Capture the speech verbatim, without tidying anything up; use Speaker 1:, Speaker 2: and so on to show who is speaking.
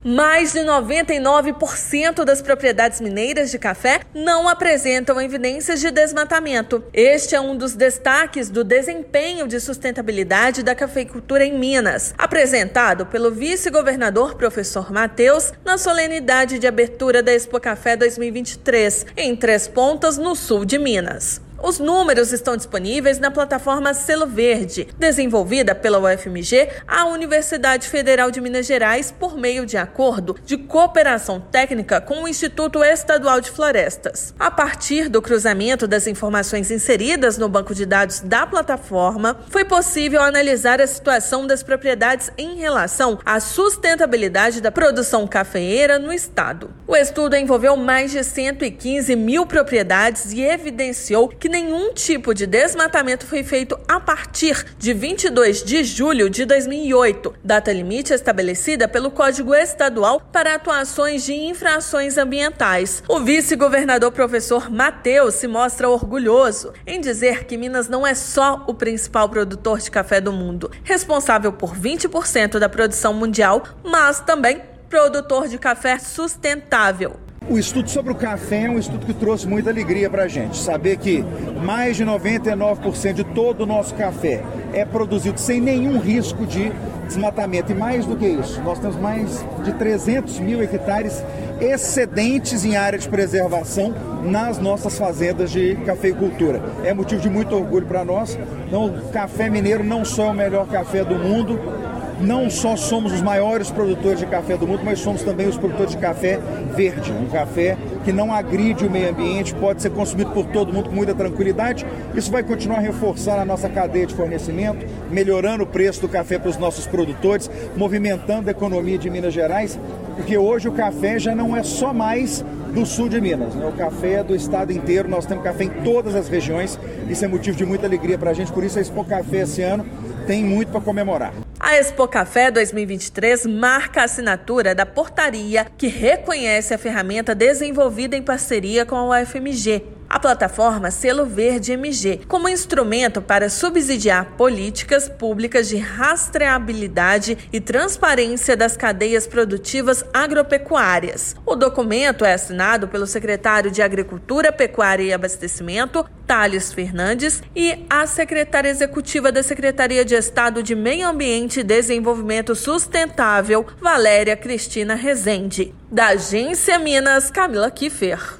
Speaker 1: Mais de noventa e nove por cento das propriedades mineiras de café não apresentam evidências de desmatamento. Este é um dos destaques do desempenho de sustentabilidade da cafeicultura em Minas, apresentado pelo vice-governador professor Matheus na solenidade de abertura da Expo Café dois mil e vinte e três, em Três Pontas, no sul de Minas. Os números estão disponíveis na plataforma Selo Verde, desenvolvida pela U F M G, a Universidade Federal de Minas Gerais, por meio de acordo de cooperação técnica com o Instituto Estadual de Florestas. A partir do cruzamento das informações inseridas no banco de dados da plataforma, foi possível analisar a situação das propriedades em relação à sustentabilidade da produção cafeeira no estado. O estudo envolveu mais de cento e quinze mil propriedades e evidenciou que nenhum tipo de desmatamento foi feito a partir de vinte e dois de julho de dois mil e oito, data limite estabelecida pelo Código Estadual para atuações de infrações ambientais. O vice-governador professor Matheus se mostra orgulhoso em dizer que Minas não é só o principal produtor de café do mundo, responsável por vinte por cento da produção mundial, mas também produtor de café sustentável.
Speaker 2: O estudo sobre o café é um estudo que trouxe muita alegria para a gente. Saber que mais de noventa e nove por cento de todo o nosso café é produzido sem nenhum risco de desmatamento. E mais do que isso, nós temos mais de trezentos mil hectares excedentes em área de preservação nas nossas fazendas de cafeicultura. É motivo de muito orgulho para nós. Então, o café mineiro não só é o melhor café do mundo, não só somos os maiores produtores de café do mundo, mas somos também os produtores de café verde, um café que não agride o meio ambiente, pode ser consumido por todo mundo com muita tranquilidade. Isso vai continuar reforçando a nossa cadeia de fornecimento, melhorando o preço do café para os nossos produtores, movimentando a economia de Minas Gerais, porque hoje o café já não é só mais do sul de Minas, né? O café é do estado inteiro, nós temos café em todas as regiões, isso é motivo de muita alegria para a gente, por isso a Expo Café esse ano tem muito para comemorar.
Speaker 1: A Expo Café dois mil e vinte e três marca a assinatura da portaria que reconhece a ferramenta desenvolvida em parceria com a U F M G, a plataforma Selo Verde M G, como instrumento para subsidiar políticas públicas de rastreabilidade e transparência das cadeias produtivas agropecuárias. O documento é assinado pelo secretário de Agricultura, Pecuária e Abastecimento, Thales Fernandes, e a secretária executiva da Secretaria de Estado de Meio Ambiente e Desenvolvimento Sustentável, Valéria Cristina Rezende. Da Agência Minas, Camila Kiffer.